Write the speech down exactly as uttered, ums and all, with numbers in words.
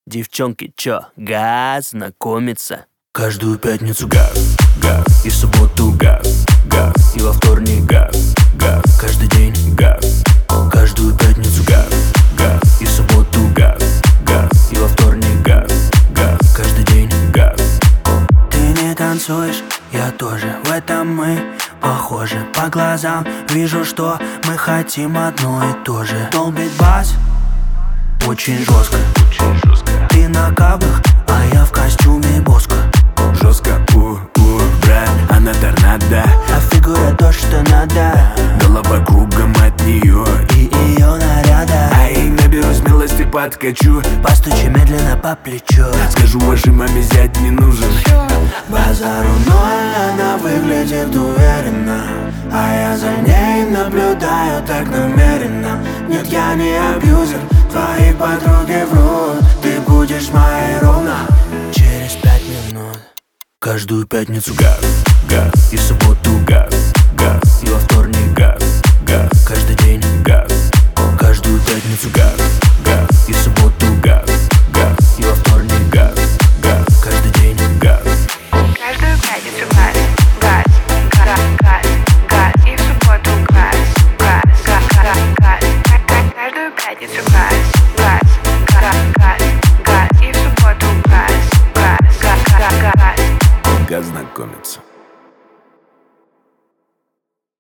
Девчонки, чё, газ, знакомиться? Каждую пятницу газ, газ, и в субботу газ, газ, и во вторник газ, газ, каждый день газ. Каждую пятницу газ, газ, и в субботу газ, газ, и во вторник газ, газ, каждый день газ. Ты не танцуешь, я тоже, в этом мы похожи. По глазам вижу, что мы хотим одно и то же. Долбит бас очень жестко, очень жестко. Ты на каблах, а я в костюме Боско. Жестко, у-у, брат, она торнадо. А фигура то, что надо. Голова кругом от нее И ее наряда. Ай, наберу смелости, подкачу. Постучи медленно по плечу. Скажу вашей маме, зять не нужен. Базару ноль, она выглядит уверенно, а я за ней наблюдаю так намеренно. Нет, я не абьюзер, твои подруги врут. Ты будешь моей ровно через пять минут. Каждую пятницу газ, газ, и в субботу газ, газ, и во вторник газ,